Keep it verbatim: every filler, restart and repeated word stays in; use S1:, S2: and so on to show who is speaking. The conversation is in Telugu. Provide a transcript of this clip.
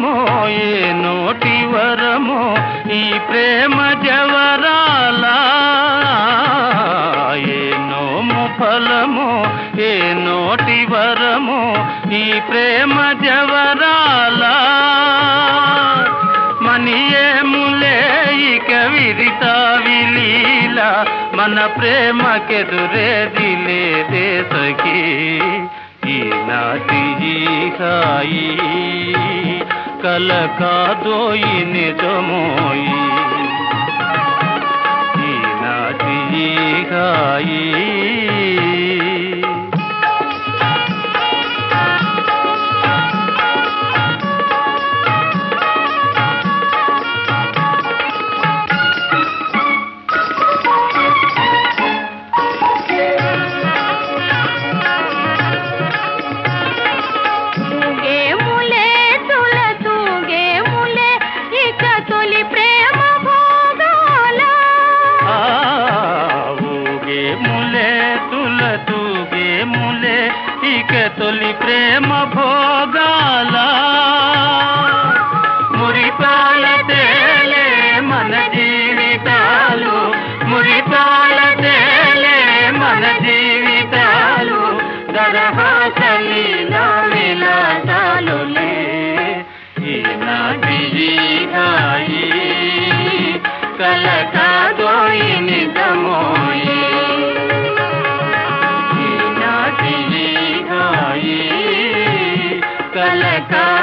S1: ఫలమో ఏ నోటి వరమో ఈ ప్రేమ జవరాల ఏ నోము ఫలమో ఏ నోటి వరమో ఈ ప్రేమ జవరాల మనియేములే ఇక విరితా విలీల మన ప్రేమకెదురేది లేదే సఖీ ఈనాటి హాయి కల కాదోయి నిజమోయి ఈనాటి హాయి ఇక తొలి ప్రేమ భోగాల మురిపాల తేలే మన జీవితాలు మురిపాల తేలే మన జీవితాలు దరహాసలీల విలాసాలులే ఈనాటి హాయి కల కాదోయి నిజమోయి కల